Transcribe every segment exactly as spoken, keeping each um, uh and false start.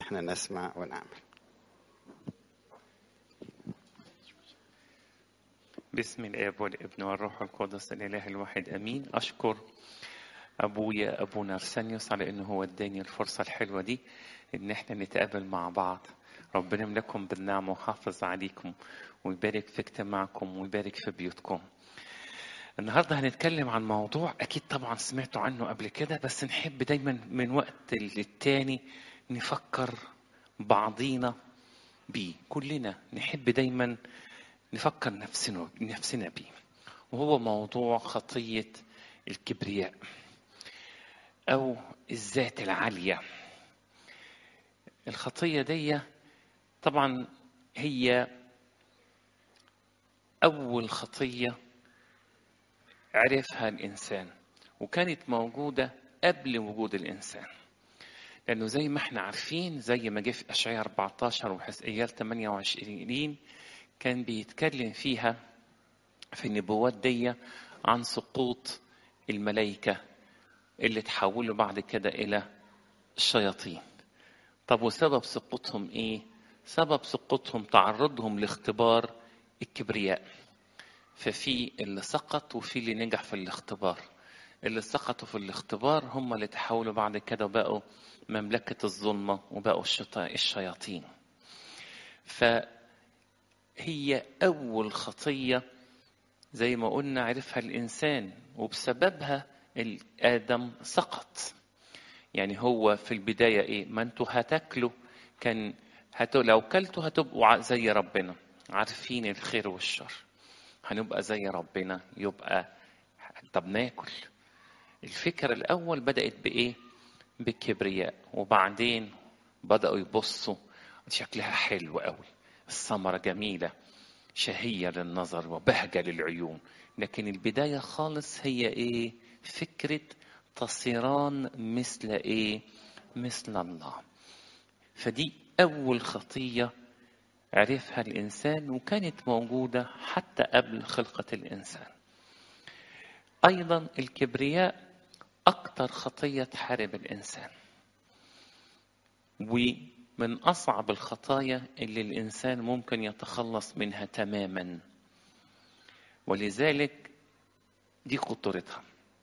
احنا نسمع ونعمل. باسم الآب والابن والروح القدس الإله الواحد أمين. أشكر أبويا أبونا أرسانيوس على إنه هو اداني الفرصة الحلوة دي إن إحنا نتقابل مع بعض. ربنا يملككم بالنعمة ويحافظ عليكم ويبارك في اجتماعكم ويبارك في بيوتكم. النهاردة هنتكلم عن موضوع أكيد طبعا سمعتوا عنه قبل كده، بس نحب دايما من وقت للتاني نفكر بعضينا بيه. كلنا نحب دايما نفكر نفسنا نفسنا بيه، وهو موضوع خطية الكبرياء أو الذات العالية. الخطية دي طبعا هي أول خطية عرفها الإنسان، وكانت موجودة قبل وجود الإنسان، لأنه زي ما احنا عارفين زي ما جه في أشعياء أربعة عشر وحزقيال ثمانية وعشرين كان بيتكلم فيها في النبوات دي عن سقوط الملائكة اللي تحولوا بعد كده إلى الشياطين. طب وسبب سقوطهم إيه؟ سبب سقوطهم تعرضهم لاختبار الكبرياء. ففي اللي سقط وفي اللي نجح في الاختبار. اللي سقطوا في الاختبار هم اللي تحولوا بعد كده وبقوا مملكة الظلمة وبقوا الشياطين. فهي أول خطية زي ما قلنا عرفها الإنسان، وبسببها آدم سقط. يعني هو في البداية إيه؟ ما أنتوا هتاكلوا، كان هتو لو كلتوا هتبقوا زي ربنا عارفين الخير والشر. هنبقى زي ربنا، يبقى طب ناكل. الفكرة الأول بدأت بإيه؟ بالكبرياء، وبعدين بدأوا يبصوا شكلها حلو قوي، الثمرة جميلة شهية للنظر وبهجة للعيون، لكن البداية خالص هي إيه؟ فكرة تصيران مثل إيه؟ مثل الله. فدي أول خطية عرفها الإنسان، وكانت موجودة حتى قبل خلقة الإنسان. أيضا الكبرياء أكتر خطية تحارب الإنسان، ومن أصعب الخطايا اللي الإنسان ممكن يتخلص منها تماما، ولذلك دي خطورتها.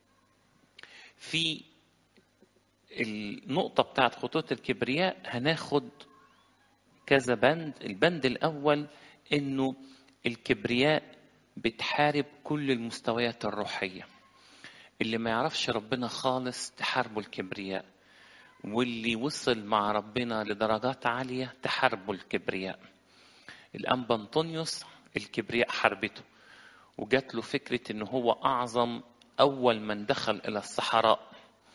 في النقطة بتاعت خطورة الكبرياء هناخد كذا بند. البند الأول إنه الكبرياء بتحارب كل المستويات الروحية. اللي ما يعرفش ربنا خالص تحاربه الكبرياء، واللي وصل مع ربنا لدرجات عالية تحاربه الكبرياء. الأنبا أنطونيوس الكبرياء حاربته، وجات له فكرة إنه هو أعظم أول من دخل إلى الصحراء،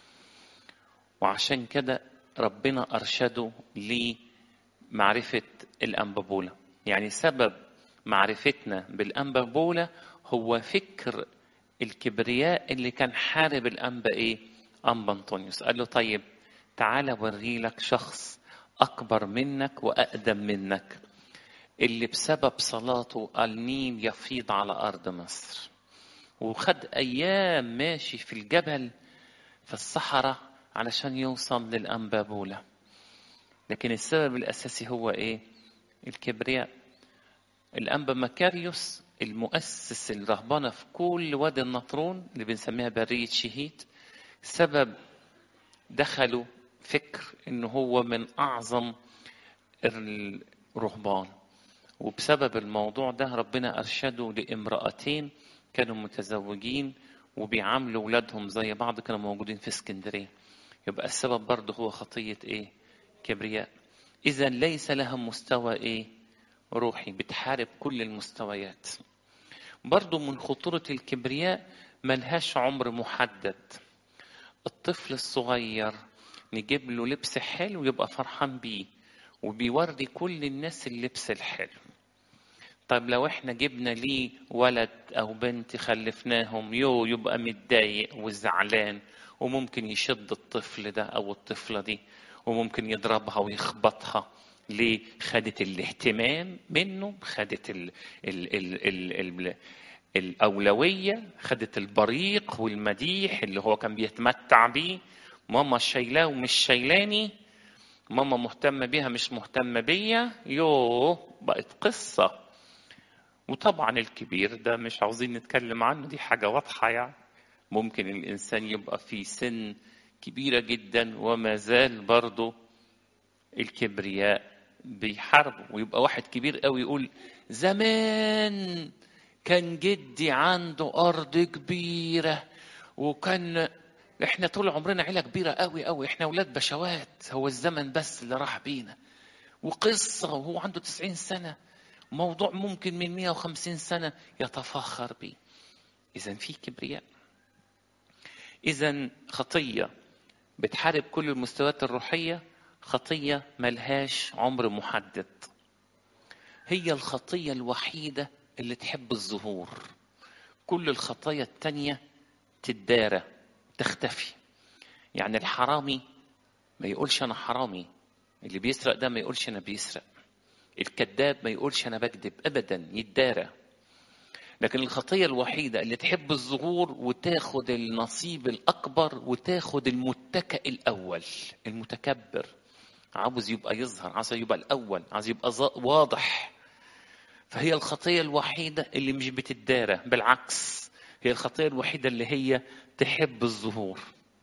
وعشان كده ربنا أرشده لمعرفة الأنبابولة. يعني سبب معرفتنا بالأنبابولة هو فكر الكبرياء اللي كان حارب الأنبا إيه؟ أنبا أنطونيوس. قال له طيب تعالى وري لك شخص أكبر منك وأقدم منك، اللي بسبب صلاته النيل يفيض على أرض مصر. وخد أيام ماشي في الجبل في الصحراء علشان يوصل للأنبابولة، لكن السبب الأساسي هو إيه؟ الكبرياء. الأنبا مكاريوس المؤسس الرهبنة في كل وادي النطرون اللي بنسميها برية شهيد، سبب دخلوا فكر إنه هو من أعظم الرهبان، وبسبب الموضوع ده ربنا أرشده لامرأتين كانوا متزوجين وبيعاملوا ولادهم زي بعض، كانوا موجودين في اسكندرية. يبقى السبب برضه هو خطية إيه؟ كبرياء. إذا ليس لها مستوى إيه؟ روحي، بتحارب كل المستويات. برضه من خطورة الكبرياء ملهاش عمر محدد. الطفل الصغير نجيب له لبس حلو يبقى فرحان بيه وبيوري كل الناس اللبس الحلو. طيب لو احنا جبنا ليه ولد او بنت خلفناهم يو يبقى متضايق وزعلان، وممكن يشد الطفل ده او الطفلة دي وممكن يضربها ويخبطها. ليه؟ خدت الاهتمام منه، خدت ال ال ال ال ال الأولوية، خدت البريق والمديح اللي هو كان بيتمتع بيه. ماما شايلاه ومش شايلاني، ماما مهتمة بيها مش مهتمة بيا، يوه بقت قصة. وطبعا الكبير ده مش عاوزين نتكلم عنه، دي حاجة واضحة يعني. ممكن الإنسان يبقى في سن كبيرة جدا وما زال برضه الكبرياء بيحاربه، ويبقى واحد كبير قوي يقول زمان كان جدي عنده أرض كبيرة، وكان احنا طول عمرنا عيلة كبيرة قوي قوي، احنا ولاد بشوات، هو الزمن بس اللي راح بينا. وقصة وهو عنده تسعين سنة، موضوع ممكن من مئة وخمسين سنة يتفاخر به. إذن في كبرياء. إذن خطية بتحارب كل المستويات الروحية، خطية ملهاش عمر محدد. هي الخطية الوحيدة اللي تحب الظهور. كل الخطايا التانية تدارى تختفي. يعني الحرامي ما يقولش أنا حرامي، اللي بيسرق ده ما يقولش أنا بيسرق، الكذاب ما يقولش أنا بكذب، أبدا يدارى. لكن الخطية الوحيدة اللي تحب الظهور وتاخد النصيب الأكبر وتاخد المتكئ الأول، المتكبر، عاوز يبقى يظهر، عاوز يبقى الأول، عاوز يبقى واضح. فهي الخطية الوحيدة اللي مش بتدارى، بالعكس هي الخطية الوحيدة اللي هي تحب الظهور.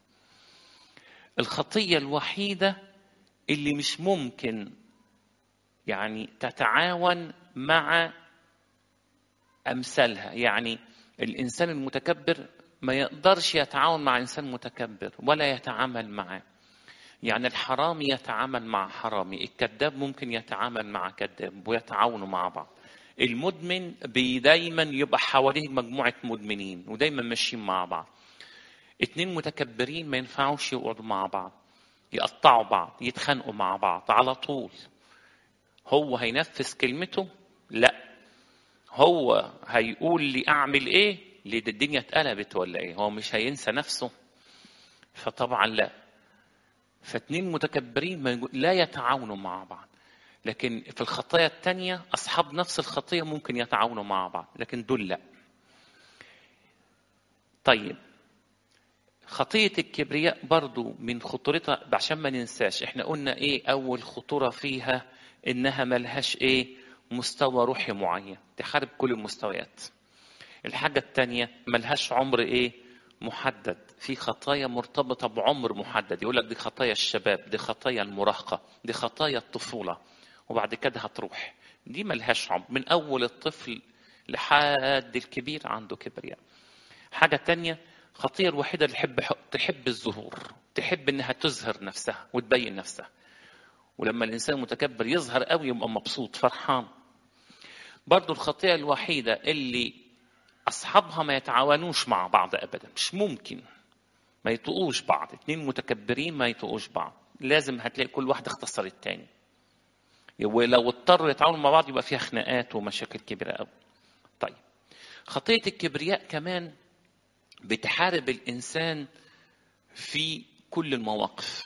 الخطية الوحيدة اللي مش ممكن يعني تتعاون مع أمثالها. يعني الإنسان المتكبر ما يقدرش يتعاون مع إنسان متكبر ولا يتعامل معه. يعني الحرامي يتعامل مع حرامي، الكذاب ممكن يتعامل مع كذاب ويتعاونوا مع بعض. المدمن دايما يبقى حواليه مجموعة مدمنين ودايما ماشيين مع بعض. اتنين متكبرين ما ينفعوش يقعدوا مع بعض، يقطعوا بعض، يتخانقوا مع بعض على طول. هو هينفذ كلمته؟ لا. هو هيقول لي أعمل إيه؟ ليه الدنيا اتقلبت ولا إيه؟ هو مش هينسى نفسه؟ فطبعا لا. فاتنين متكبرين لا يتعاونوا مع بعض. لكن في الخطايا التانية أصحاب نفس الخطية ممكن يتعاونوا مع بعض، لكن دول لا. طيب خطية الكبرياء برضو من خطورتها، عشان ما ننساش احنا قلنا ايه أول خطورة فيها؟ إنها ملهاش ايه؟ مستوى روحي معين تحارب كل المستويات. الحاجة التانية ملهاش عمر ايه؟ محدد. في خطايا مرتبطة بعمر محدد، يقول لك دي خطايا الشباب، دي خطايا المراهقة، دي خطايا الطفولة، وبعد كده هتروح. دي ملهاش عمر، من أول الطفل لحد الكبير عنده كبرياء. حاجة تانية، خطية الوحيدة اللي تحب تحب الظهور، تحب إنها تظهر نفسها وتبين نفسها. ولما الإنسان المتكبر يظهر قوي يبقى مبسوط فرحان. برضو الخطية الوحيدة اللي أصحابها ما يتعاونوش مع بعض أبدا، مش ممكن ما يطقوش بعض. اتنين متكبرين ما يطقوش بعض، لازم هتلاقي كل واحد اختصر التاني. ولو اضطروا يتعاونوا مع بعض يبقى فيها خناقات ومشاكل كبيرة قوي. طيب خطية الكبرياء كمان بتحارب الإنسان في كل المواقف.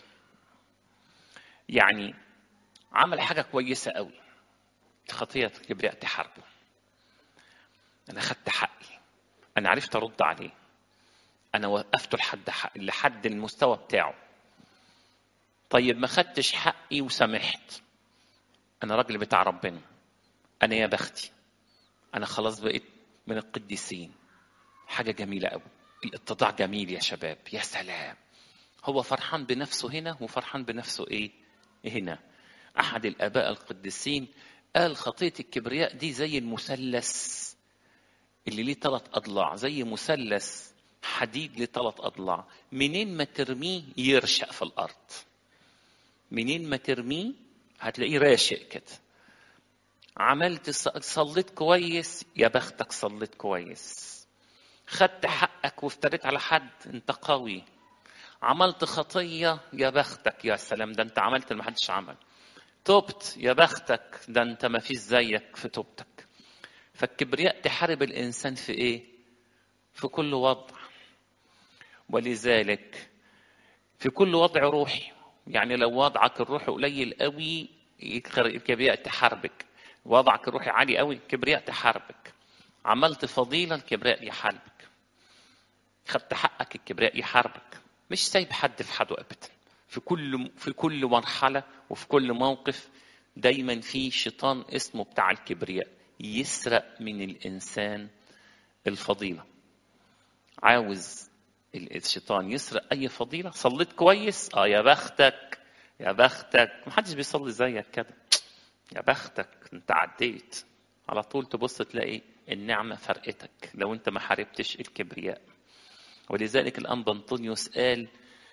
يعني عمل حاجة كويسة قوي، خطية الكبرياء تحاربه. أنا خدت حقي، أنا عرفت أرد عليه، أنا وقفته لحد حق لحد المستوى بتاعه. طيب ما خدتش حقي وسامحت، أنا راجل بتاع ربنا، أنا يا بختي، أنا خلاص بقيت من القديسين. حاجة جميلة قوي، الاتضاع جميل يا شباب، يا سلام. هو فرحان بنفسه هنا وفرحان بنفسه إيه هنا. أحد الآباء القديسين قال خطية الكبرياء دي زي المثلث اللي ليه ثلاث أضلاع، زي مثلث حديد ليه ثلاث أضلاع، منين ما ترميه يرشق في الأرض، منين ما ترميه هتلاقيه راشق كده. عملت صليت كويس، يا بختك صليت كويس. خدت حقك وافتريت على حد، انت قوي. عملت خطية، يا بختك، يا سلام، ده انت عملت اللي محدش عمل. توبت، يا بختك، ده انت ما فيش زيك في توبتك. فالكبرياء تحارب الإنسان في إيه؟ في كل وضع. ولذلك في كل وضع روحي، يعني لو وضعك الروحي قليل قوي الكبرياء تحاربك، وضعك الروحي عالي قوي الكبرياء تحاربك. عملت فضيلة الكبرياء يحاربك، خدت حقك الكبرياء يحاربك. مش سايب حد في حده أبدا، في كل في كل مرحلة وفي كل موقف دايما في شيطان اسمه بتاع الكبرياء يسرق من الإنسان الفضيلة. عاوز الشيطان يسرق أي فضيلة. صليت كويس؟ آه يا بختك يا بختك، محدش بيصلي زيك كده، يا بختك انت عديت. على طول تبص تلاقي النعمة فرقتك لو انت ما حاربتش الكبرياء. ولذلك الأنبا أنطونيوس قال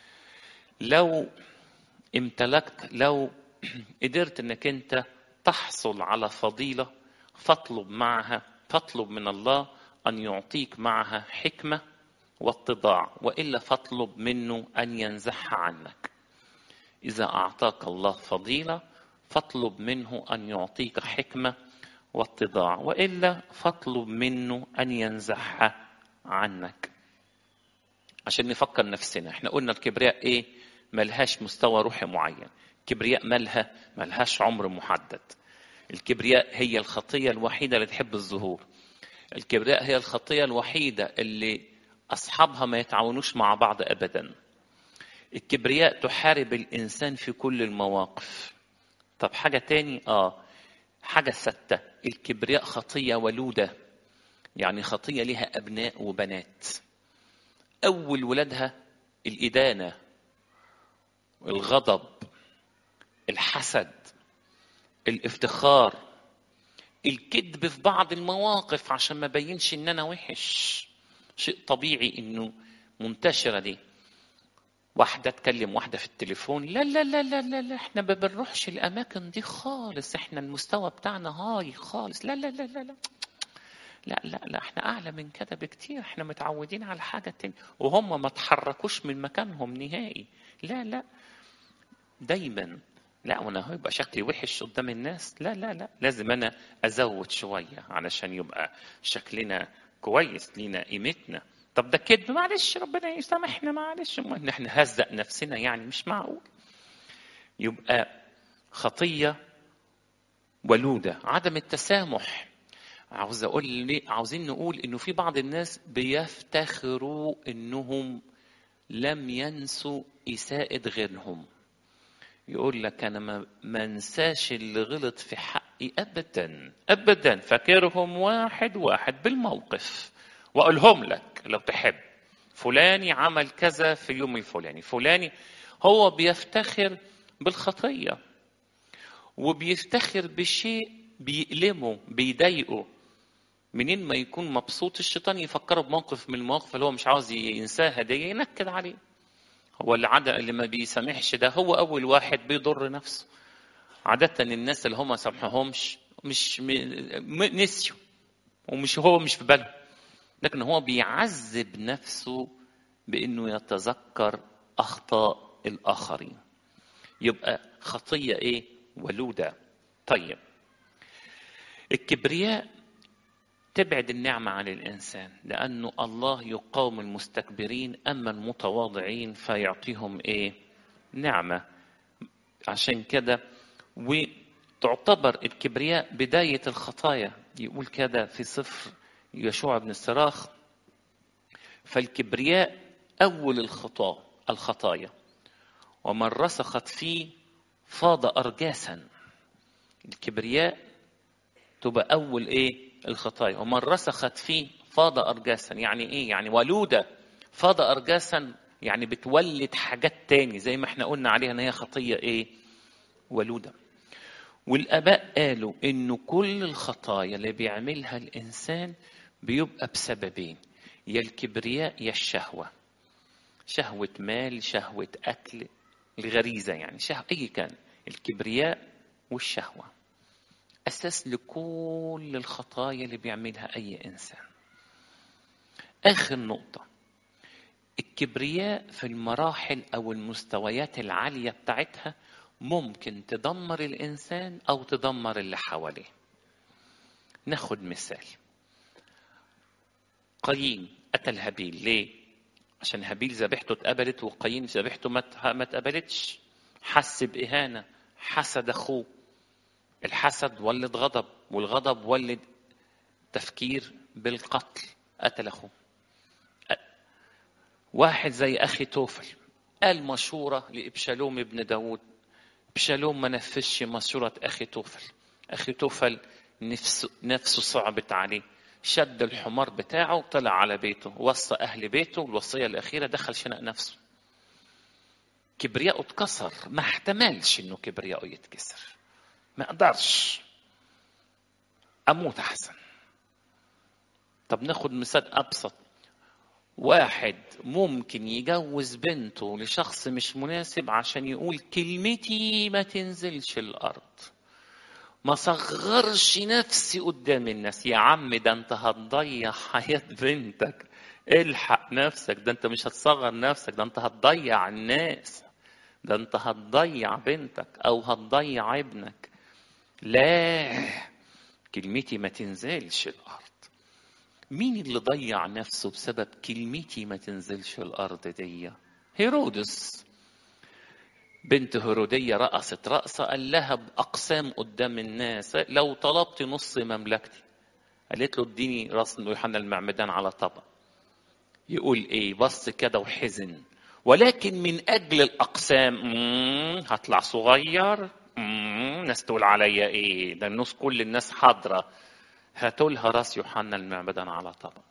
لو امتلكت، لو قدرت انك انت تحصل على فضيلة فاطلب معها فاطلب من الله أن يعطيك معها حكمة واتضاع، وإلا فاطلب منه أن ينزعها عنك. إذا أعطاك الله فضيلة فاطلب منه أن يعطيك حكمة واتضاع، وإلا فاطلب منه أن ينزعها عنك. عشان نفكر نفسنا، احنا قلنا الكبرياء ايه؟ ملهاش مستوى روحي معين. الكبرياء مالها ملهاش عمر محدد. الكبرياء هي الخطية الوحيدة اللي تحب الظهور. الكبرياء هي الخطية الوحيدة اللي أصحابها ما يتعاونوش مع بعض أبدا. الكبرياء تحارب الإنسان في كل المواقف. طب حاجة تاني، آه حاجة ستة، الكبرياء خطية ولودة، يعني خطية لها أبناء وبنات. أول ولادها الإدانة، الغضب، الحسد، الافتخار، الكذب في بعض المواقف عشان ما بينش إن أنا وحش. شيء طبيعي إنه منتشرة دي. واحدة تكلم واحدة في التليفون، لا لا لا لا لا, لا احنا ما بنروحش الأماكن دي خالص، احنا المستوى بتاعنا هاي خالص، لا لا لا لا لا لا لا لا احنا أعلى من كده بكتير، احنا متعودين على حاجة تانية، وهم ما تحركوش من مكانهم نهائي. لا لا دايما لا، وانا هيبقى شكلي وحش قدام الناس، لا لا لا لازم انا ازود شوية علشان يبقى شكلنا كويس، لينا قيمتنا. طب ده كذب، معلش ربنا يسامحنا، معلش نحن هزق نفسنا يعني، مش معقول. يبقى خطية ولودة. عدم التسامح، عاوز اقول لي عاوزين نقول انه في بعض الناس بيفتخروا انهم لم ينسوا اساءة غيرهم. يقول لك انا ما منساش اللي غلط في حقي ابدا ابدا، فاكرهم واحد واحد بالموقف واقولهم لك لو تحب. فلاني عمل كذا في اليوم الفلاني، فلاني. هو بيفتخر بالخطية وبيفتخر بشيء بيألمه بيضايقه. منين ما يكون مبسوط الشيطان يفكره بموقف من المواقف اللي هو مش عاوز ينساها دي، ينكد عليه. هو العادة اللي ما بيسامحش ده هو أول واحد بيضر نفسه. عادة الناس اللي هم ما سامحهمش مش م... نسيوا ومش هو مش في باله، لكن هو بيعذب نفسه بأنه يتذكر أخطاء الآخرين. يبقى خطية إيه؟ ولودة. طيب الكبرياء تبعد النعمة عن الإنسان، لأنه الله يقاوم المستكبرين أما المتواضعين فيعطيهم إيه؟ نعمة. عشان كده وتعتبر الكبرياء بداية الخطايا. يقول كده في سفر يشوع بن الصراخ، فالكبرياء أول الخطايا الخطايا ومن رسخت فيه فاض أرجاسا. الكبرياء تبقى أول إيه؟ الخطايا. ومن رسخت فيه فاض أرجاسا، يعني إيه؟ يعني ولودة. فاض أرجاسا يعني بتولد حاجات تاني، زي ما احنا قلنا عليها ان هي خطية ايه؟ ولودة. والآباء قالوا انه كل الخطايا اللي بيعملها الإنسان بيبقى بسببين، يا الكبرياء يا الشهوة. شهوة مال، شهوة أكل، الغريزة يعني، شهوة أي كان. الكبرياء والشهوة أساس لكل الخطايا اللي بيعملها أي إنسان. آخر نقطة، الكبرياء في المراحل أو المستويات العالية بتاعتها ممكن تدمر الإنسان أو تدمر اللي حواليه. ناخد مثال، قايين قتل هابيل. ليه؟ عشان هابيل ذبيحته اتقبلت وقايين ذبيحته ما اتقبلتش. حس بإهانة، حسد أخوه. الحسد ولد غضب، والغضب ولد تفكير بالقتل، قتل أخوه. واحد زي أخي توفل قال مشورة لإبشالوم ابن داود. إبشالوم ما نفذش مشورة أخي توفل. أخي توفل نفسه, نفسه صعبت عليه، شد الحمار بتاعه طلع على بيته، وصى أهل بيته الوصية الأخيرة، دخل شنق نفسه. كبرياءه اتكسر، ما احتملش إنه كبرياءه يتكسر، ما قدرش، أموت أحسن. طب ناخد مثال أبسط. واحد ممكن يجوز بنته لشخص مش مناسب عشان يقول كلمتي ما تنزلش الأرض، ما صغرش نفسي قدام الناس. يا عم ده انت هتضيع حياة بنتك، الحق نفسك، ده انت مش هتصغر نفسك، ده انت هتضيع الناس، ده انت هتضيع بنتك او هتضيع ابنك. لا، كلمتي ما تنزلش الأرض. مين اللي ضيع نفسه بسبب كلمتي ما تنزلش الأرض دي؟ هيرودس. بنت هيرودية رقصت رقصة، قال لها بأقسام قدام الناس لو طلبت نص مملكتي. قالت له اديني راس يوحنا المعمدان على طبق. يقول ايه؟ بص كده وحزن. ولكن من أجل الأقسام هطلع صغير، ناس تقول عليا ايه؟ ده الناس كل الناس حاضرة، هاتولها راس يوحنا المعمدان على طبق.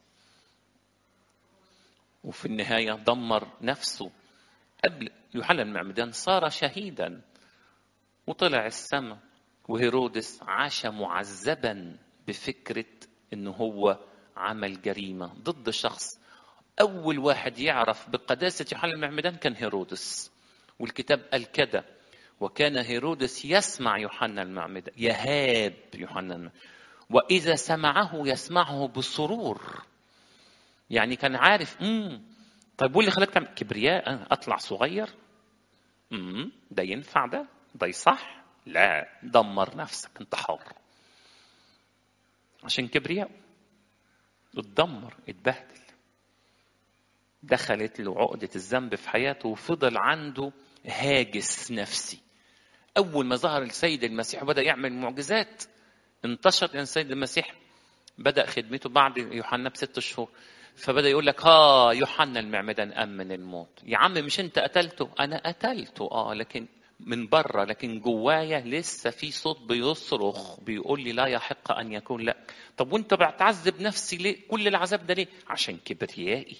وفي النهاية دمر نفسه. قبل يوحنا المعمدان صار شهيدا وطلع السماء، وهيرودس عاش معذبا بفكرة انه هو عمل جريمة ضد شخص. اول واحد يعرف بقداسة يوحنا المعمدان كان هيرودس، والكتاب قال كده: وكان هيرودس يسمع يوحنا المعمدان، يهاب يوحنا المعمدان، واذا سمعه يسمعه بسرور. يعني كان عارف امم طيب واللي خلاك تعمل كبرياء؟ اطلع صغير؟ امم ده ينفع؟ ده ده يصح؟ لا، دمر نفسك، انت حر. عشان كبرياء اتدمر، اتبهدل، دخلت له عقدة الذنب في حياته، وفضل عنده هاجس نفسي. اول ما ظهر السيد المسيح وبدأ يعمل معجزات، انتشر. لأن السيد المسيح بدأ خدمته بعد يوحنا بست شهور، فبدأ يقول لك ها يوحنا المعمدان قام من الموت. يا عم مش انت قتلته؟ انا قتلته اه، لكن من بره، لكن جوايا لسه في صوت بيصرخ بيقول لي لا يحق ان يكون لك. طب وانت بتعذب نفسي ليه؟ كل العذاب ده ليه؟ عشان كبريائي.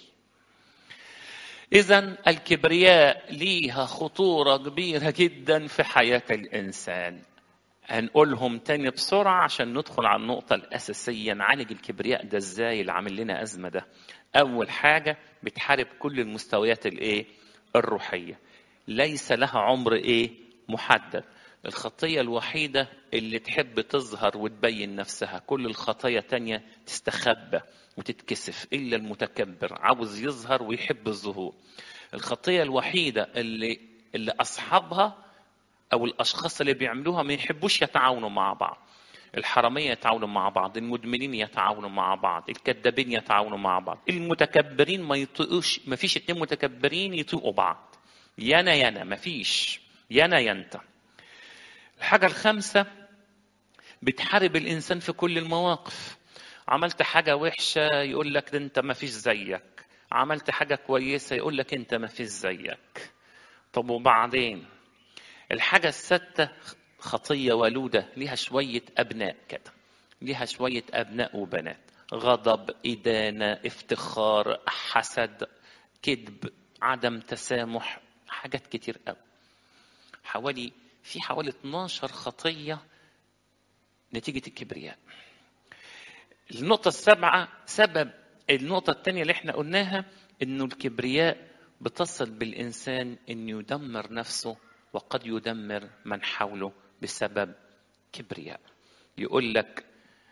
اذا الكبرياء ليها خطورة كبيرة جدا في حياة الانسان. هنقولهم تاني بسرعة عشان ندخل على النقطة الأساسية. نعالج الكبرياء ده ازاي اللي عامل لنا أزمة ده؟ أول حاجة بتحارب كل المستويات الإيه؟ الروحية. ليس لها عمر إيه؟ محدد. الخطية الوحيدة اللي تحب تظهر وتبين نفسها، كل الخطايا تانية تستخبى وتتكسف، إلا المتكبر عاوز يظهر ويحب الظهور. الخطية الوحيدة اللي اللي أصحابها أو الأشخاص اللي بيعملوها ما يحبوش يتعاونوا مع بعض. الحرامية يتعاونوا مع بعض، المدمنين يتعاونوا مع بعض، الكذابين يتعاونوا مع بعض، المتكبرين ما يطيقوش. ما فيش اتنين متكبرين يطيقوا بعض، يانا يانا، ما فيش يانا ينتا. الحاجة الخامسة بتحارب الإنسان في كل المواقف. عملت حاجة وحشة يقول لك ده أنت ما فيش زيك، عملت حاجة كويسة يقول لك أنت ما فيش زيك. طب وبعدين؟ الحاجة السادسة خطية ولودة، ليها شوية أبناء كده، ليها شوية أبناء وبنات: غضب، إدانة، افتخار، حسد، كذب، عدم تسامح، حاجات كتير قوي. حوالي في حوالي اتناشر خطية نتيجة الكبرياء. النقطة السابعة سبب النقطة الثانية اللي احنا قلناها، إنه الكبرياء بتصل بالإنسان إنه يدمر نفسه وقد يدمر من حوله بسبب كبرياء. يقول لك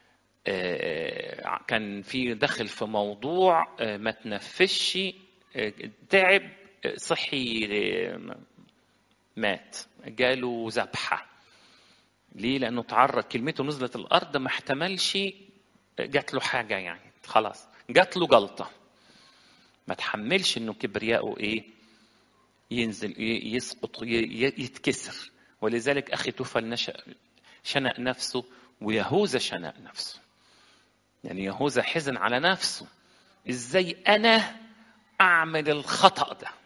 كان في دخل في موضوع ما تنفسش، تعب، صحي، مات، جاله ذبحة. ليه؟ لأنه تعرض، كلمته نزلت الأرض، ما احتملش، جات له حاجة يعني خلاص، جات له جلطة، ما تحملش إنه كبرياءه إيه؟ ينزل، يسقط، يتكسر. ولذلك أخي توفل نشأ شنق نفسه، ويهوذا شنق نفسه. يعني يهوذا حزن على نفسه، إزاي أنا أعمل الخطأ ده؟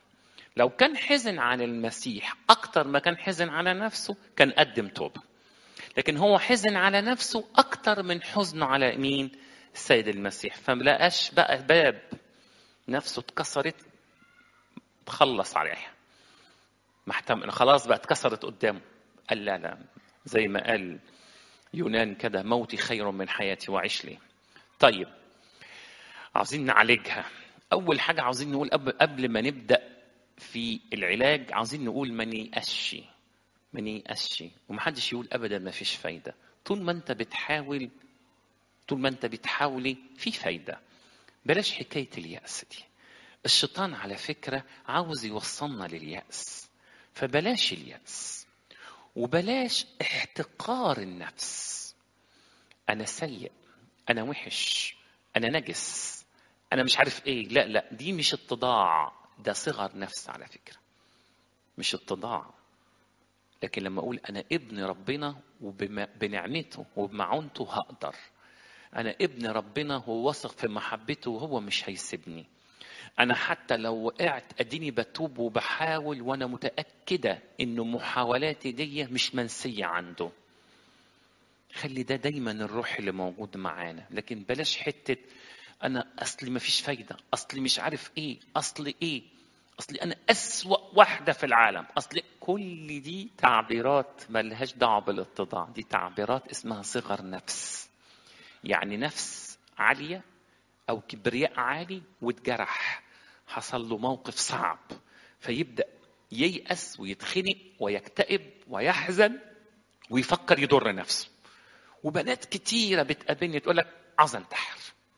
لو كان حزن على المسيح أكتر ما كان حزن على نفسه كان قدم توبة، لكن هو حزن على نفسه أكتر من حزنه على مين؟ السيد المسيح. فملقاش بقى باب نفسه اتكسرت تخلص عليها، محتمل خلاص بقى اتكسرت قدامه. قال لا لا، زي ما قال يونان كده، موتي خير من حياتي وعيش لي. طيب عاوزين نعالجها. أول حاجة عاوزين نقول قبل ما نبدأ في العلاج، عاوزين نقول ما نيأسش، ما نيأسش، ومحدش يقول أبدا ما فيش فايدة. طول ما أنت بتحاول، طول ما أنت بتحاولي في فايدة. بلاش حكاية اليأس دي. الشيطان على فكرة عاوز يوصلنا لليأس، فبلاش اليأس، وبلاش احتقار النفس. أنا سيء، أنا وحش، أنا نجس، أنا مش عارف إيه. لا لا، دي مش اتضاع، ده صغر نفس على فكرة، مش اتضاع. لكن لما أقول أنا ابن ربنا وبنعمته وبمعونته هقدر، أنا ابن ربنا وواثق في محبته وهو مش هيسيبني. أنا حتى لو وقعت أديني بتوب وبحاول، وأنا متأكدة إنه محاولاتي دي مش منسية عنده. خلي ده دايما الروح اللي موجود معانا. لكن بلاش حتة أنا أصلي ما فيش فايدة، أصلي مش عارف إيه، أصلي إيه، أصلي أنا أسوأ واحدة في العالم، أصلي. كل دي تعبيرات ما لهاش دعوة بالاتضاع، دي تعبيرات اسمها صغر نفس. يعني نفس عالية أو كبرياء عالي واتجرح، حصل له موقف صعب، فيبدأ ييأس ويتخنق ويكتئب ويحزن ويفكر يضر نفسه. وبنات كتيرة بتقابلني تقول لك عاوز انتحر.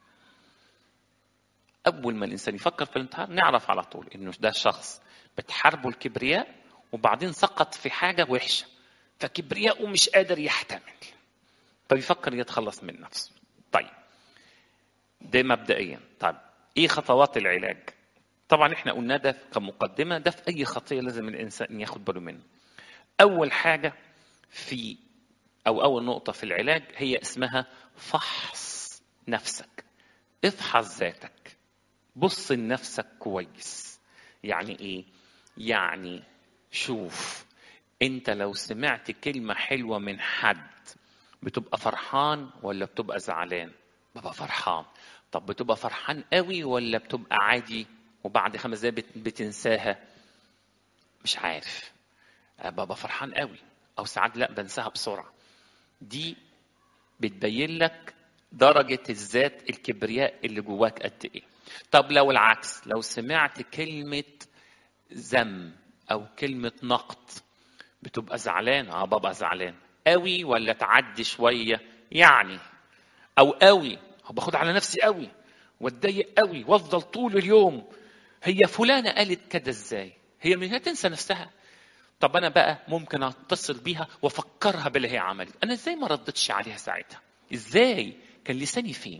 أول ما الإنسان يفكر في الانتحار نعرف على طول إنه ده شخص بتحاربه الكبرياء، وبعدين سقط في حاجة وحشة، فكبرياءه مش قادر يحتمل، فبيفكر يتخلص من نفسه. طيب ده مبدئيا. طيب إيه خطوات العلاج؟ طبعا إحنا قلنا ده كمقدمة، ده في أي خطية لازم الإنسان ياخد باله منه. أول حاجة في أو أول نقطة في العلاج هي اسمها فحص نفسك. افحص ذاتك، بص لنفسك كويس. يعني ايه؟ يعني شوف انت لو سمعت كلمة حلوة من حد بتبقى فرحان ولا بتبقى زعلان؟ ببقى فرحان. طب بتبقى فرحان قوي ولا بتبقى عادي وبعد خمس دقايق بتنساها؟ مش عارف. ببقى فرحان قوي، او ساعات لا بنساها بسرعة. دي بتبين لك درجة الذات الكبرياء اللي جواك قد ايه. طب لو العكس، لو سمعت كلمة ذم أو كلمة نقد بتبقى زعلان؟ اه ببقى زعلان قوي ولا تعدي شوية يعني، أو قوي باخد على نفسي قوي واتضايق قوي وافضل طول اليوم هي فلانة قالت كده ازاي؟ هي مش هتنسى نفسها. طب أنا بقى ممكن أتصل بيها وأفكرها باللي هي عملت. أنا ازاي ما ردتش عليها ساعتها؟ ازاي؟ كان لساني فين؟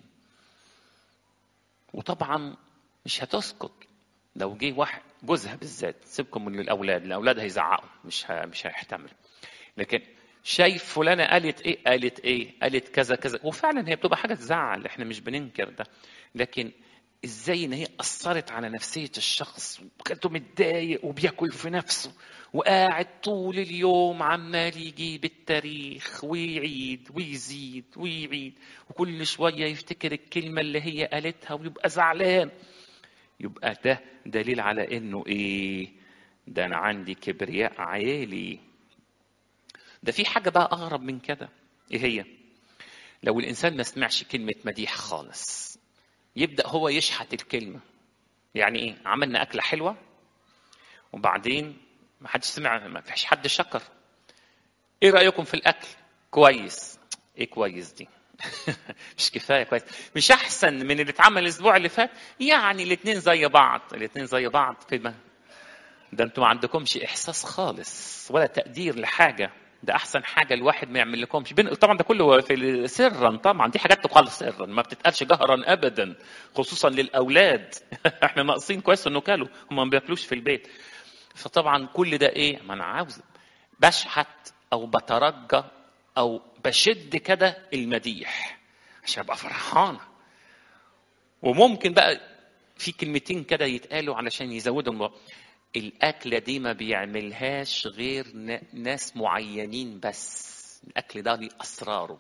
وطبعا مش هتسكت. لو جه واحد جوزها بالذات، سيبكم من الاولاد، الاولاد هيزعقوا مش ه... مش هيحتمل. لكن شايف فلانه قالت ايه قالت ايه قالت كذا كذا، وفعلا هي بتبقى حاجه تزعل، احنا مش بننكر ده. لكن ازاي ان هي اثرت على نفسيه الشخص وكانته متضايق وبياكل في نفسه وقاعد طول اليوم عمال يجيب التاريخ ويعيد ويزيد ويعيد، وكل شويه يفتكر الكلمه اللي هي قالتها ويبقى زعلان. يبقى ده دليل على انه ايه؟ ده انا عندي كبرياء عالي. ده في حاجه بقى اغرب من كده. ايه هي؟ لو الانسان ما سمعش كلمه مديح خالص، يبدا هو يشحت الكلمه. يعني ايه؟ عملنا اكله حلوه وبعدين ما حدش سمع، ما فيش حد شكر. ايه رايكم في الاكل؟ كويس. ايه كويس دي؟ مش كفايه كويس، مش احسن من اللي اتعمل الاسبوع اللي فات. يعني الاثنين زي بعض، الاثنين زي بعض في ما ده انتوا ما عندكمش احساس خالص ولا تقدير لحاجه. ده احسن حاجه الواحد ما يعمل لكمش. طبعا ده كله في سرا، طبعا دي حاجات تقال سرا ما بتتقالش جهرا ابدا، خصوصا للاولاد. احنا ناقصين كويس انه كلوا، هم ما بياكلوش في البيت. فطبعا كل ده ايه؟ ما انا عاوز بشحت او بترجى او بشد كده المديح عشان ابقى فرحانه. وممكن بقى في كلمتين كده يتقالوا علشان يزودوا الموضوع. الأكلة دي ما بيعملهاش غير ناس معينين بس، الأكل ده ليه أسراره.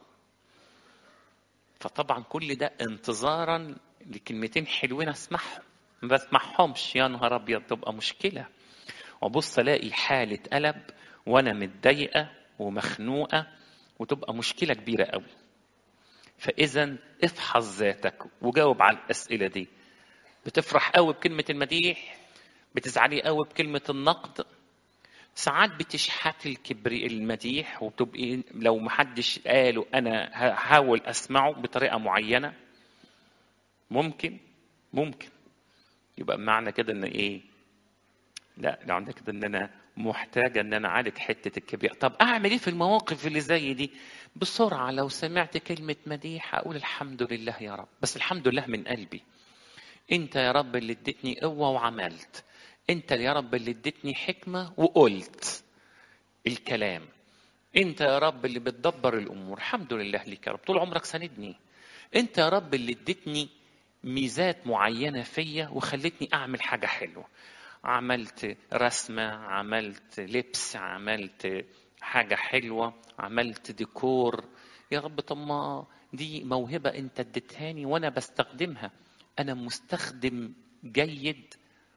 فطبعا كل ده انتظارا لكلمتين حلوين اسمعهم، ما بسمعهمش يا نهار ابيض تبقى مشكله، وابص الاقي حاله قلب وانا متضايقه ومخنوقه وتبقى مشكله كبيره قوي. فاذا افحص ذاتك وجاوب على الاسئله دي. بتفرح قوي بكلمه المديح؟ بتزعلي قوي بكلمه النقد؟ ساعات بتشحت الكبري المديح وتبقي لو محدش قاله انا هحاول اسمعه بطريقه معينه. ممكن ممكن يبقى معنى كده ان ايه؟ لا لو عندك كده ان انا محتاجه ان انا اعالج حته الكبرياء. طب اعمل ايه في المواقف اللي زي دي؟ بسرعه لو سمعت كلمه مديح اقول الحمد لله يا رب، بس الحمد لله من قلبي. انت يا رب اللي اديتني قوه وعملت، انت يا رب اللي اديتني حكمه وقلت الكلام، انت يا رب اللي بتدبر الامور، الحمد لله ليك يا رب، طول عمرك ساندني. انت يا رب اللي اديتني ميزات معينه فيا وخلتني اعمل حاجه حلوه، عملت رسمه، عملت لبس، عملت حاجه حلوه، عملت ديكور. يا رب طب ما دي موهبه انت اديتهاني وانا بستخدمها، انا مستخدم جيد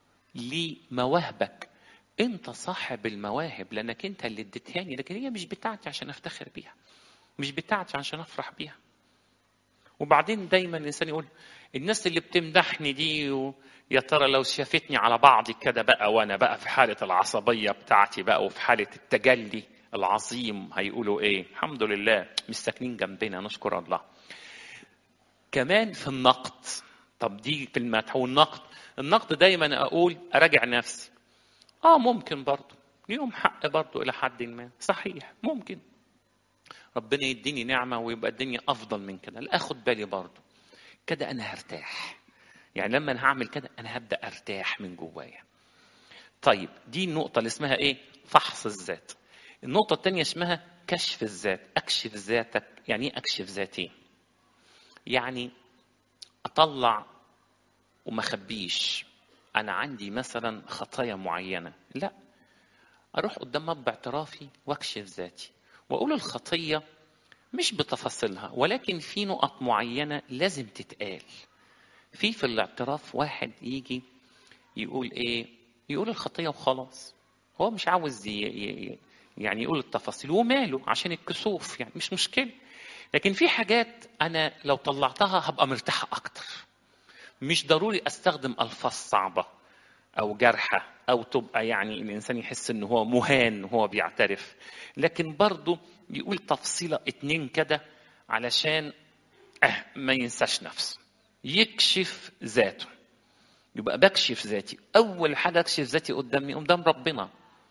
لمواهبك. انت صاحب المواهب لانك انت اللي اديتهاني، لكن هي مش بتاعتي عشان افتخر بيها، مش بتاعتي عشان افرح بيها. وبعدين دايما الانسان يقول الناس اللي بتمدحني دي يا ترى لو شافتني على بعضي كده بقى وانا بقى في حاله العصبيه بتاعتي بقى وفي حاله التجلي العظيم هيقولوا ايه؟ الحمد لله مش ساكنين جنبنا، نشكر الله. كمان في النقد، طب دي في المدح والنقد، النقد دايما اقول اراجع نفسي. اه ممكن برضو ليهم حق برضو الى حد ما، صحيح ممكن ربنا يديني نعمه ويبقى الدنيا افضل من كده، لا اخد بالي برضو كده انا هرتاح. يعني لما انا هعمل كده انا هبدا ارتاح من جوايا. طيب دي النقطه اللي اسمها ايه؟ فحص الذات. النقطه الثانيه اسمها كشف الذات. اكشف ذاتك. يعني ايه اكشف ذاتي؟ يعني اطلع وما اخبيش انا عندي مثلا خطايا معينه، لا اروح قدام اب اعترافي واكشف ذاتي واقول الخطيه مش بتفاصيلها، ولكن في نقط معينه لازم تتقال. في في الاعتراف واحد يجي يقول ايه؟ يقول الخطيه وخلاص، هو مش عاوز ي... يعني يقول التفاصيل وماله عشان الكسوف، يعني مش مشكله. لكن في حاجات انا لو طلعتها هبقى مرتاحه اكتر. مش ضروري استخدم الفاظ صعبه او جرحه او تبقى يعني الانسان يحس ان هو مهان وهو بيعترف، لكن برضه يقول تفصيله اتنين كده علشان اه ما ينساش نفسه، يكشف ذاته. يبقى بكشف ذاتي. اول حاجه اكشف ذاتي قدامي قدام ربنا،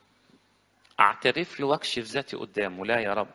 اعترف له واكشف ذاتي قدامه. لا يا رب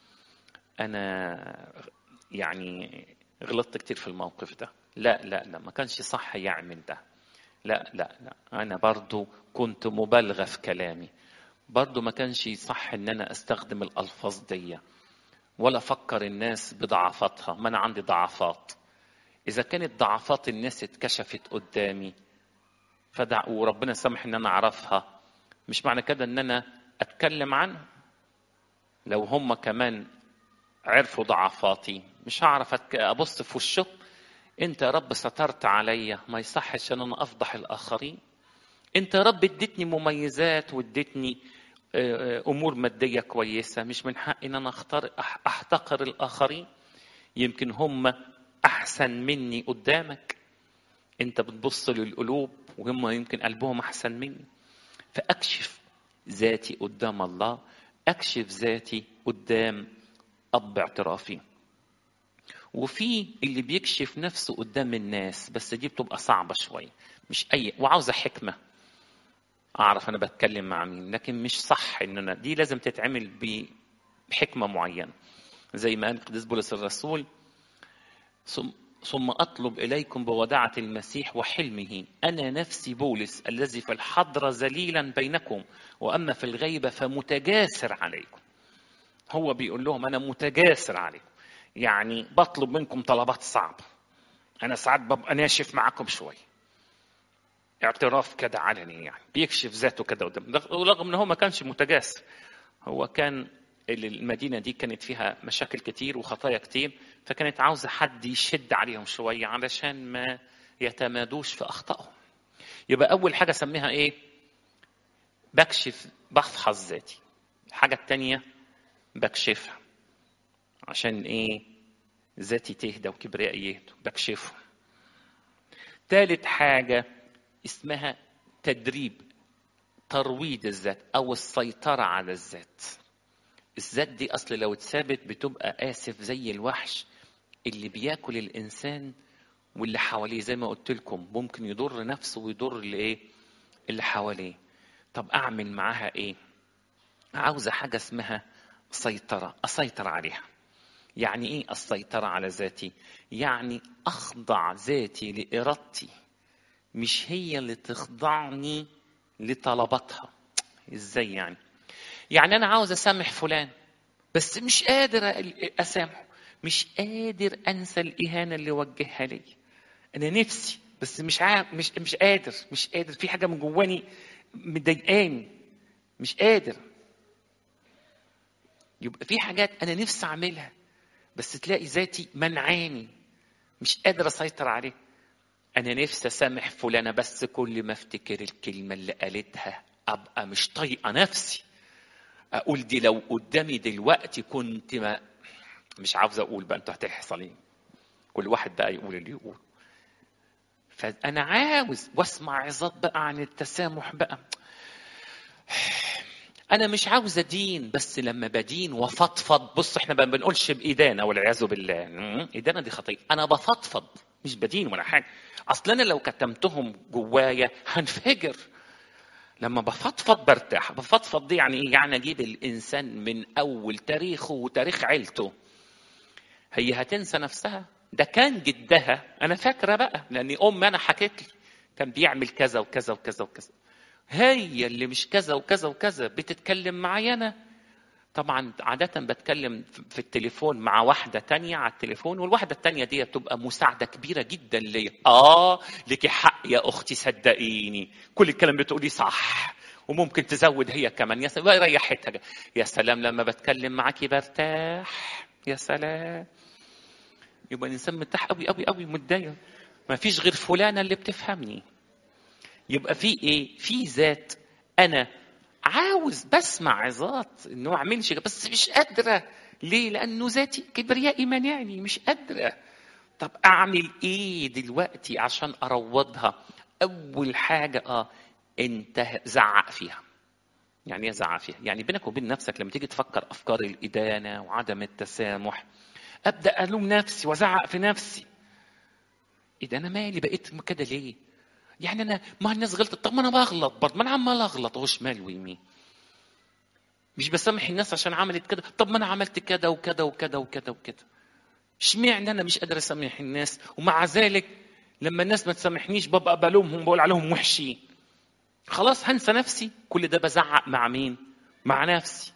انا يعني غلطت كتير في الموقف ده، لا لا لا ما كانش صح يعمل ده، لا لا لا انا برضو كنت مبالغه في كلامي، برضو ما كانش صح ان انا استخدم الالفاظ دي ولا افكر الناس بضعفاتها، ما انا عندي ضعفات. اذا كانت ضعفات الناس اتكشفت قدامي فدع وربنا سامح ان انا اعرفها، مش معنى كده ان انا اتكلم عنها. لو هم كمان عرفوا ضعفاتي مش هعرف ابص في وشهم انت يا رب سترت عليا، ما يصحش ان انا افضح الاخرين. انت يا رب اديتني مميزات واديتني امور ماديه كويسه، مش من حقي ان انا اختار احتقر الاخرين. يمكن هم احسن مني قدامك، انت بتبص للقلوب وهم يمكن قلبهم احسن مني. فاكشف ذاتي قدام الله، اكشف ذاتي قدام اب اعترافي. وفي اللي بيكشف نفسه قدام الناس، بس دي بتبقى صعبه شويه، مش اي وعاوزه حكمه اعرف انا بتكلم مع مين، لكن مش صح ان انا دي لازم تتعمل بحكمه معينه. زي ما قال القديس بولس الرسول ثم اطلب اليكم بوداعه المسيح وحلمه انا نفسي بولس الذي في الحضره ذليلا بينكم واما في الغيبه فمتجاسر عليكم. هو بيقول لهم انا متجاسر عليكم، يعني بطلب منكم طلبات صعبه، انا ساعات ببقى ناشف معاكم شويه، اعتراف كده علني، يعني بيكشف ذاته كده قدام، ورغم ان هو ما كانش متجاسر. هو كان المدينه دي كانت فيها مشاكل كتير وخطايا كتير، فكانت عاوزه حد يشد عليهم شويه علشان ما يتمادوش في اخطائهم. يبقى اول حاجه سميها ايه؟ بكشف، بفحص ذاتي. الحاجه الثانيه بكشفها عشان ايه؟ ذاتي تهدى وكبريائي يهدى، بكشفه. ثالث حاجه اسمها تدريب، ترويض الذات او السيطره على الذات. الذات دي اصل لو اتثابت بتبقى اسف زي الوحش اللي بياكل الانسان واللي حواليه، زي ما قلت لكم ممكن يضر نفسه ويضر الايه اللي حواليه. طب اعمل معاها ايه؟ عاوزه حاجه اسمها سيطره، اسيطر عليها. يعني ايه السيطره على ذاتي؟ يعني اخضع ذاتي لارادتي، مش هي اللي تخضعني لطلباتها. ازاي يعني؟ يعني انا عاوز اسامح فلان بس مش قادر اسامحه، مش قادر انسى الاهانه اللي وجهها لي. انا نفسي بس مش عارف، مش مش قادر مش قادر في حاجه من جواني مضايقاني، مش قادر. يبقى في حاجات انا نفسي اعملها بس تلاقي ذاتي منعاني، مش قادر اسيطر عليه. انا نفسي اسامح فلانه بس كل ما افتكر الكلمه اللي قالتها ابقى مش طايقه نفسي، اقول دي لو قدامي دلوقتي كنت ما مش عاوز اقول بقى، انتوا هتحصل ايه؟ كل واحد بقى يقول اللي يقول. فانا عاوز واسمع عظات بقى عن التسامح بقى. انا مش عاوز ادين، بس لما بدين وفضفض، بص احنا ما بنقولش بايدانا والعياذ بالله، ايدانا دي خطيه. انا بفضفض مش بدين ولا حاجه. اصل انا لو كتمتهم جوايا هنفجر. لما بفضفض برتاح. بفضفض دي يعني ايه؟ يعني اجيب الانسان من اول تاريخه وتاريخ عيلته. هي هتنسى نفسها؟ ده كان جدها، انا فاكره بقى لاني ام انا حكيت لي كان بيعمل كذا وكذا وكذا وكذا. هي اللي مش كذا وكذا وكذا بتتكلم معايا انا. طبعا عادة بتكلم في التليفون مع واحدة تانية على التليفون، والواحدة التانية دي بتبقى مساعدة كبيرة جدا ليا. اه لك حق يا اختي صدقيني، كل الكلام بتقولي صح، وممكن تزود هي كمان. يا سلام ريحتها. يا سلام لما بتكلم معاكي برتاح، يا سلام. يبقى الانسان مرتاح قوي قوي قوي، متضايق ما فيش غير فلانة اللي بتفهمني. يبقى في ايه؟ في ذات. انا عاوز بسمع عظات انه اعملش بس مش قادره. ليه؟ لانه ذاتي كبريائي مانعني، مش قادره. طب اعمل ايه دلوقتي عشان اروضها؟ اول حاجه اه انت زعق فيها. يعني ايه زعق فيها؟ يعني بينك وبين نفسك لما تيجي تفكر افكار الادانه وعدم التسامح، ابدا الوم نفسي وازعق في نفسي. ايه ده؟ انا مالي بقيت كده ليه؟ يعني انا ما الناس غلطت، طب ما انا بغلط برضه، ما انا عمال اغلط اهو شمال ويمين. مش بسامح الناس عشان عملت كده، طب ما انا عملت كده وكده وكده وكده وكده. اشمعنى انا مش قادر اسامح الناس؟ ومع ذلك لما الناس ما تسامحنيش ببقى بلومهم، بقول عليهم وحشين. خلاص هنسى نفسي. كل ده بزعق مع مين؟ مع نفسي.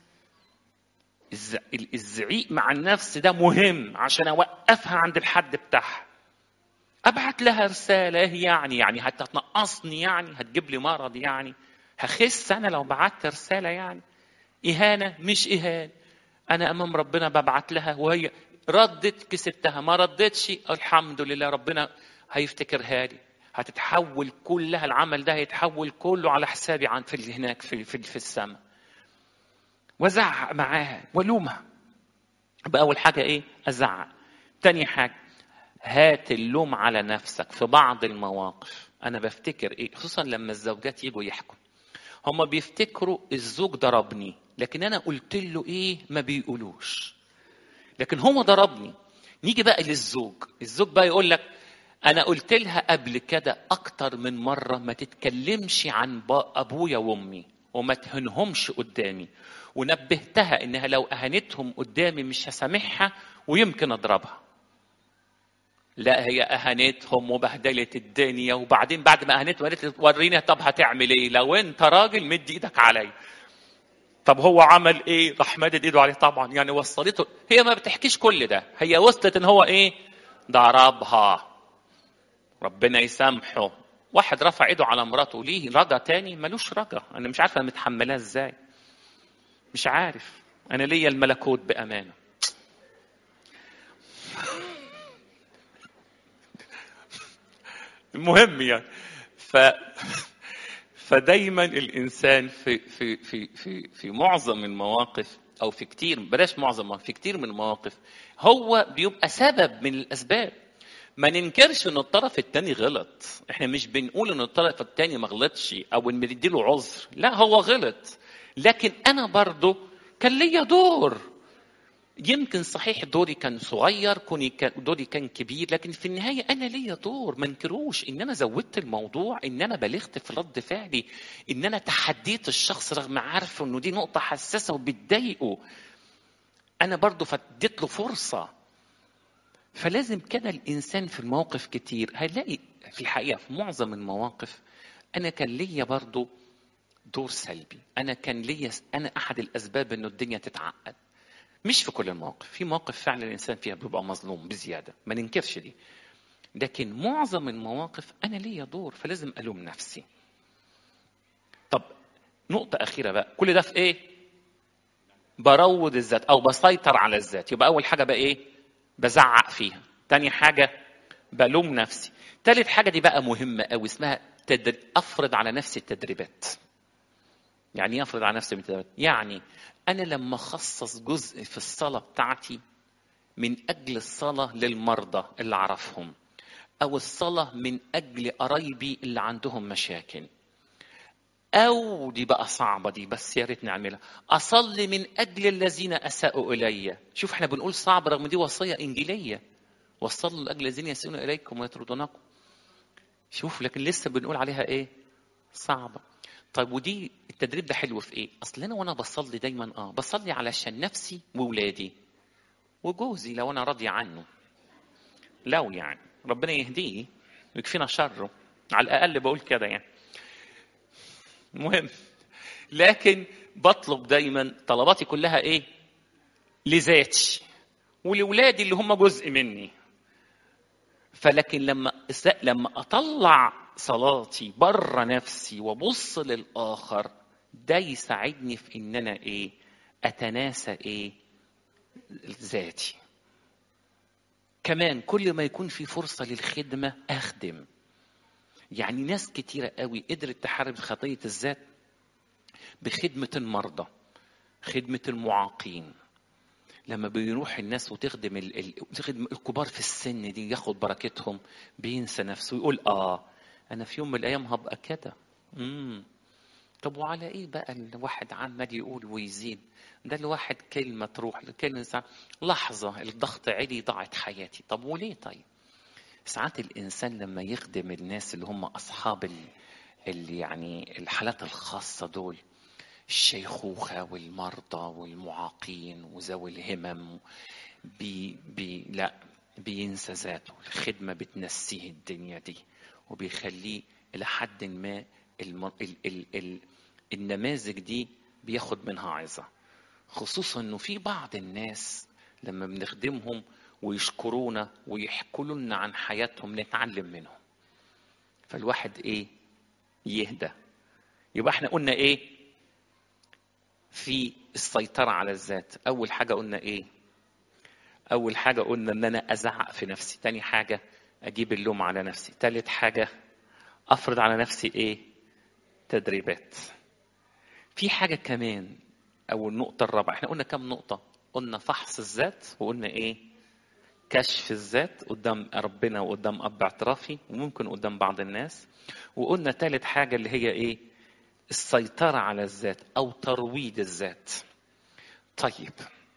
الزعيق مع النفس ده مهم عشان اوقفها عند الحد بتاعها. ابعت لها رساله يعني يعني هتنقصني؟ يعني هتجيب لي مرض؟ يعني هخس انا لو بعت رساله؟ يعني اهانه؟ مش اهانه. انا امام ربنا ببعت لها وهي ردت، كسبتها. ما ردتش الحمد لله، ربنا هيفتكرها لي، هتتحول كلها. العمل ده هيتحول كله على حسابي عن في هناك في في, في السماء. وازعق معاها والومها. باول حاجه ايه؟ ازعق. تاني حاجه هات اللوم على نفسك. في بعض المواقف انا بفتكر ايه، خصوصا لما الزوجات يجوا يحكوا، هم بيفتكروا الزوج ضربني، لكن انا قلت له ايه ما بيقولوش، لكن هو ضربني. نيجي بقى للزوج. الزوج بقى يقول لك انا قلت لها قبل كده اكتر من مره ما تتكلمش عن ابويا وامي وما تهنهمش قدامي، ونبهتها انها لو اهانتهم قدامي مش هسامحها ويمكن اضربها. لا، هي اهانتهم وبهدلت الدنيا، وبعدين بعد ما اهانتهم قالت وريني طب هتعمل ايه؟ لو انت راجل مد ايدك علي. طب هو عمل ايه؟ راح مدد ايده عليه طبعا، يعني وصلته. هي ما بتحكيش كل ده، هي وصلت ان هو ايه؟ ضربها. ربنا يسامحه واحد رفع ايده على مراته ليه رجا تاني؟ ملوش رجا. انا مش عارفه انا متحملاه ازاي، مش عارف. انا ليا الملكوت بامانه. المهم يعني ف فدايما الانسان في في في في في معظم المواقف، او في كتير، بلاش معظم، في كتير من المواقف هو بيبقى سبب من الاسباب. ما ننكرش ان الطرف الثاني غلط، احنا مش بنقول ان الطرف الثاني ما غلطش او ان بنديله عذر، لا هو غلط، لكن انا برضو كان ليا دور. يمكن صحيح دوري كان صغير، كوني كان دوري كان كبير، لكن في النهايه انا ليا دور. ما انكروش ان انا زودت الموضوع، ان انا بلغت في رد فعلي، ان انا تحديت الشخص رغم عارفه انه دي نقطه حساسه وبتضايقه، انا برضو فديت له فرصه. فلازم كده الانسان في المواقف كتير هيلاقي في الحقيقه في معظم المواقف انا كان ليا برضو دور سلبي، انا كان ليا، انا احد الاسباب انه الدنيا تتعقد. مش في كل المواقف، في مواقف فعلا الانسان فيها بيبقى مظلوم بزياده، ما ننكرش دي، لكن معظم المواقف انا ليا دور، فلازم الوم نفسي. طب نقطه اخيره بقى، كل ده في ايه؟ بروض الذات او بسيطر على الذات. يبقى اول حاجه بقى ايه؟ بزعق فيها. تاني حاجه بلوم نفسي. تالت حاجه دي بقى مهمه قوي، اسمها تدريب. افرض على نفسي التدريبات. يعني ايه افرض على نفسي التدريبات؟ يعني انا لما اخصص جزء في الصلاه بتاعتي من أجل الصلاة للمرضى اللي أعرفهم، أو الصلاة من أجل قرايبي اللي عندهم مشاكل، أو دي بقى صعبة دي بس يا ريت نعملها، أصلي من أجل الذين أساءوا إلي. شوف احنا بنقول صعب رغم دي وصية إنجيلية، وصلوا لأجل الذين يسيئون إليكم ويطردونكم. شوف لكن لسه بنقول عليها إيه؟ صعبة. طيب ودي التدريب ده حلو في إيه؟ أصل أنا وأنا بصلي دايما آه بصلي علشان نفسي وولادي وجوزي لو أنا راضي عنه، لو يعني ربنا يهديه ويكفينا شره، على الأقل بقول كده يعني. مهم. لكن بطلب دايما طلباتي كلها إيه؟ لذاتي ولولادي اللي هم جزء مني. فلكن لما لما أطلع صلاتي بره نفسي وابص للآخر، ده يساعدني في إن أنا إيه؟ أتناسى إيه؟ ذاتي. كمان كل ما يكون في فرصة للخدمة أخدم. يعني ناس كتيرة قوي قدرت تحارب خطية الذات بخدمة المرضى، خدمة المعاقين. لما بيروح الناس وتخدم ال... ال... تخدم الكبار في السن دي، ياخد بركتهم، بينسى نفسه ويقول آه أنا في يوم من الأيام هبقى كده. امم طب وعلى إيه بقى الواحد عمال يقول ويزيد؟ ده الواحد كلمة تروح كلمة، لحظة الضغط عالي ضاعت حياتي. طب وليه؟ طيب ساعات الإنسان لما يخدم الناس اللي هم أصحاب ال... اللي يعني الحالات الخاصة دول، الشيخوخة والمرضى والمعاقين وذوي الهمم، بي بي لا بينسى ذاته. الخدمة بتنسيه الدنيا دي وبيخليه إلى حد ما الم... ال... ال... ال... النماذج دي بياخد منها عظة. خصوصا إنه في بعض الناس لما بنخدمهم ويشكرونا ويحكوا لنا عن حياتهم نتعلم منهم، فالواحد إيه؟ يهدى. يبقى احنا قلنا إيه في السيطرة على الذات؟ أول حاجة قلنا إيه؟ أول حاجة قلنا إن أنا أزعق في نفسي. تاني حاجة أجيب اللوم على نفسي. تالت حاجة أفرض على نفسي إيه؟ تدريبات. في حاجة كمان، أو النقطة الرابعة. إحنا قلنا كم نقطة؟ قلنا فحص الذات، وقلنا إيه؟ كشف الذات قدام ربنا وقدام أب اعترافي وممكن قدام بعض الناس. وقلنا تالت حاجة اللي هي إيه؟ السيطرة على الذات أو ترويض الذات. طيب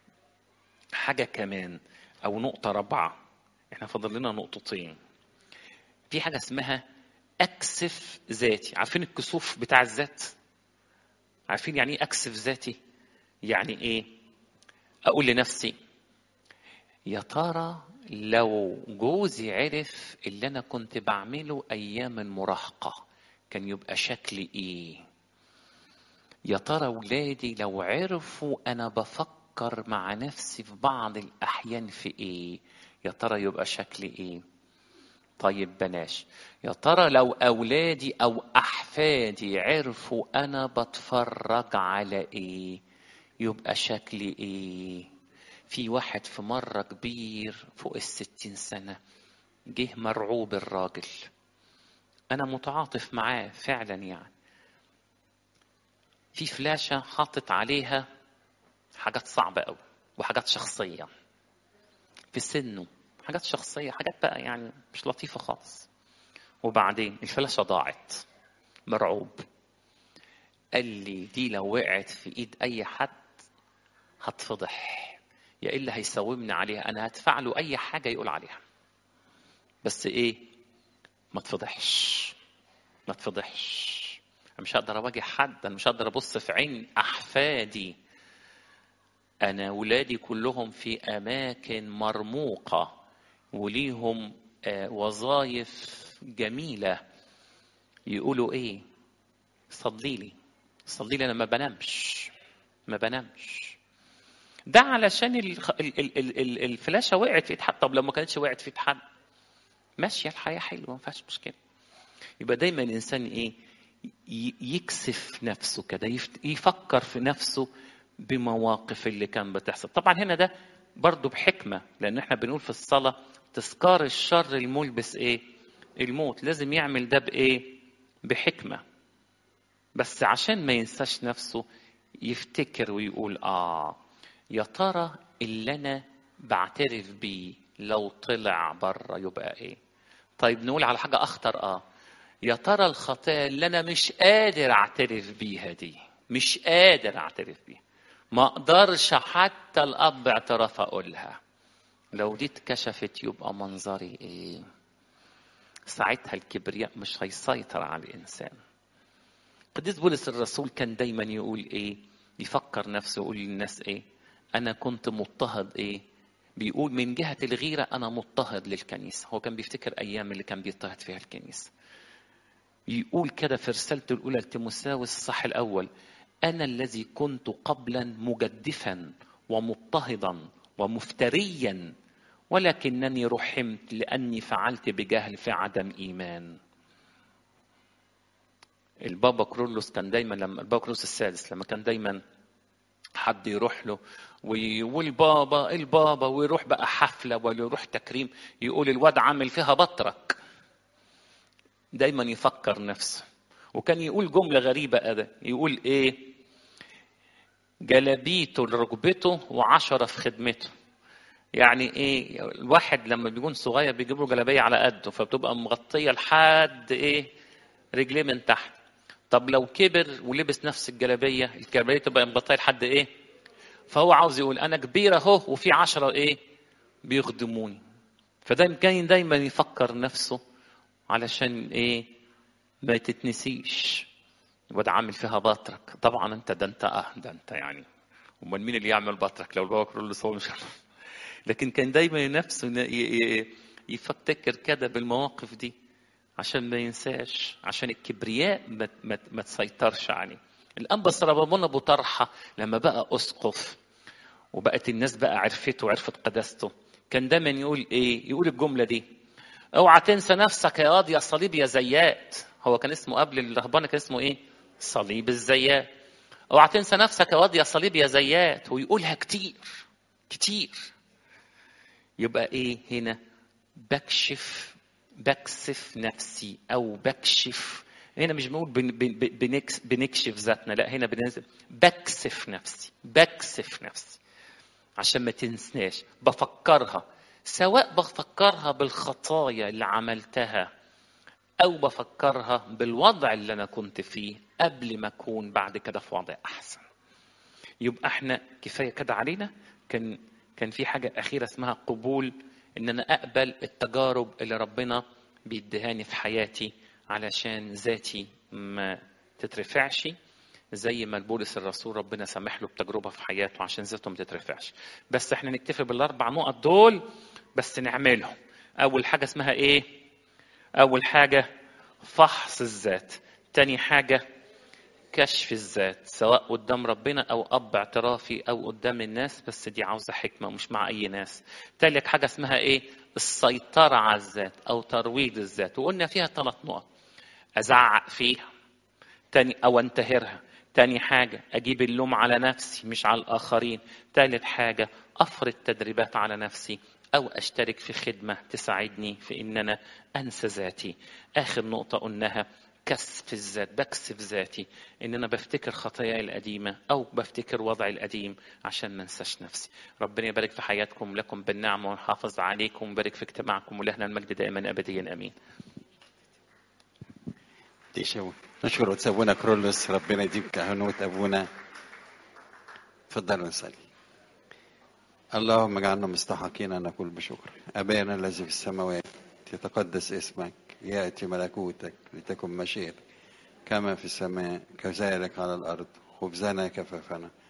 حاجة كمان أو نقطة رابعة، إحنا فاضل لنا نقطتين. في حاجة اسمها أكسف ذاتي. عارفين الكسوف بتاع الذات؟ عارفين يعني إيه أكسف ذاتي؟ يعني إيه؟ أقول لنفسي يا ترى لو جوزي عرف اللي أنا كنت بعمله أيام المراهقة كان يبقى شكلي إيه؟ يا ترى ولادي لو عرفوا أنا بفكر مع نفسي في بعض الأحيان في إيه؟ يا ترى يبقى شكلي إيه؟ طيب بلاش. يا ترى لو أولادي أو أحفادي عرفوا أنا بتفرج على إيه يبقى شكلي إيه؟ في واحد في مرة كبير فوق الستين سنة جه مرعوب الراجل، أنا متعاطف معاه فعلا، يعني في فلاشة حاطط عليها حاجات صعبة أوي وحاجات شخصية في سنه، حاجات شخصية، حاجات بقى يعني مش لطيفة خالص. وبعدين الفلاشة ضاعت، مرعوب، قال لي دي لو وقعت في ايد اي حد هتفضح، يا الا هيساومني عليها، انا هدفع له اي حاجة يقول عليها، بس ايه، ما تفضحش ما تفضحش. انا مش هقدر اواجه حد، انا مش هقدر ابص في عين احفادي، انا ولادي كلهم في اماكن مرموقة وليهم وظائف جميلة، يقولوا ايه؟ صلي لي صلي لي، انا ما بنامش ما بنامش. ده علشان الفلاشة وقعت في ايد حد. طب لو ما كانتش وقعت في ايد حد ماشية الحياة حلوة، ما فيهاش مشكلة. يبقى دايما الانسان ايه؟ يكسف نفسه كده، يفكر في نفسه بمواقف اللي كان بتحصل. طبعا هنا ده برضو بحكمة، لان احنا بنقول في الصلاة تذكار الشر الملبس ايه؟ الموت. لازم يعمل ده بايه؟ بحكمة، بس عشان ما ينساش نفسه يفتكر ويقول اه يا ترى اللي انا بعترف بيه لو طلع بره يبقى ايه؟ طيب نقول على حاجة اخطر، اه يا ترى الخطايا اللي انا مش قادر اعترف بيها دي، مش قادر اعترف بيها، ما اقدرش حتى الاب اعتراف اقولها، لو دي اتكشفت يبقى منظري ايه؟ ساعتها الكبرياء مش هيسيطر على الانسان. قديس بولس الرسول كان دايما يقول ايه؟ يفكر نفسه، يقول للناس ايه؟ انا كنت مضطهد ايه؟ بيقول من جهة الغيرة انا مضطهد للكنيسة. هو كان بيفتكر ايام اللي كان بيضطهد فيها الكنيسة. يقول كده في رسالته الاولى لتيموثاوس الصح الاول: انا الذي كنت قبلا مجدفا ومضطهدا ومفتريا، ولكنني رحمت لاني فعلت بجهل في عدم ايمان. البابا كرولوس كان دايما، لما البابا كرولوس السادس لما كان دايما حد يروح له ويقول بابا البابا، ويروح بقى حفلة ولا يروح تكريم، يقول الواد عامل فيها بطرك. دايما يفكر نفسه. وكان يقول جملة غريبة أده، يقول ايه؟ جلبيته لركبته وعشرة في خدمته. يعني ايه؟ الواحد لما بيكون صغير بيجيب له جلابيه على قده، فبتبقى مغطيه لحد ايه؟ رجليه من تحت. طب لو كبر ولبس نفس الجلابيه، الجلابيه تبقى مغطيه لحد ايه؟ فهو عاوز يقول انا كبير اهو وفي عشرة ايه؟ بيخدموني. فدايما كان دايما يفكر نفسه علشان ايه؟ ما تتنسيش. وده عامل فيها بطرك. طبعا انت ده انت اه ده انت يعني، امال مين اللي يعمل بطرك لو البابا كرولوس هو مش عارف. لكن كان دايما نفسه يفتكر كده بالمواقف دي عشان ما ينساش، عشان الكبرياء ما, ما, ما تسيطرش عليه. الأنبا سربامون أبو طرحة لما بقى أسقف وبقت الناس بقى عرفته وعرفت قداسته، كان دايما يقول إيه؟ يقول الجملة دي: اوعى تنسى نفسك يا قاضي يا صليب يا زيات. هو كان اسمه قبل الرهبانة كان اسمه إيه؟ صليب الزيات. اوعى تنسى نفسك يا قاضي يا صليب يا زيات. ويقولها كتير كتير. يبقى ايه هنا؟ بكشف بكسف نفسي او بكشف. هنا مش بنقول بن بن بنكشف ذاتنا، لا هنا بننزل بكسف نفسي بكسف نفسي عشان ما تنساش. بفكرها، سواء بفكرها بالخطايا اللي عملتها او بفكرها بالوضع اللي انا كنت فيه قبل ما اكون بعد كده في وضع احسن. يبقى احنا كفايه كده علينا. كان كان في حاجة أخيرة اسمها قبول، إن أنا أقبل التجارب اللي ربنا بيدهاني في حياتي علشان ذاتي ما تترفعش، زي ما بولس الرسول ربنا سمح له بتجربة في حياته عشان ذاته ما تترفعش. بس احنا نكتفي بالأربع نقط دول بس نعملهم. أول حاجة اسمها إيه؟ أول حاجة فحص الذات. تاني حاجة كشف الذات سواء قدام ربنا أو أب اعترافي أو قدام الناس، بس دي عاوزة حكمة مش مع أي ناس. تالت حاجة اسمها إيه؟ السيطرة على الذات أو ترويض الذات، وقلنا فيها ثلاث نقط: أزعق فيها، تاني أو أنتهرها، تاني حاجة أجيب اللوم على نفسي مش على الآخرين، تالت حاجة أفرض تدريبات على نفسي أو أشترك في خدمة تساعدني في إن أنا أنسى ذاتي. آخر نقطة قلناها كسف الذات، بكسف ذاتي إن أنا بفتكر خطاياي القديمة أو بفتكر وضعي القديم عشان ما انساش نفسي. ربنا يبارك في حياتكم، لكم بالنعمة ويحافظ عليكم ويبارك في اجتماعكم، ولهنا المجد دائما أبديا آمين. تشاو نشكر وتسابونا كرولوس، ربنا يديم كهنوت أبونا. تفضلوا نصلي. اللهم اجعلنا مستحقين أن نقول بشكر. أبانا الذي في السماوات، يتقدس اسمك، يأتي ملكوتك، لتكن مشيئتك كما في السماء كذلك على الأرض. خبزنا كفافنا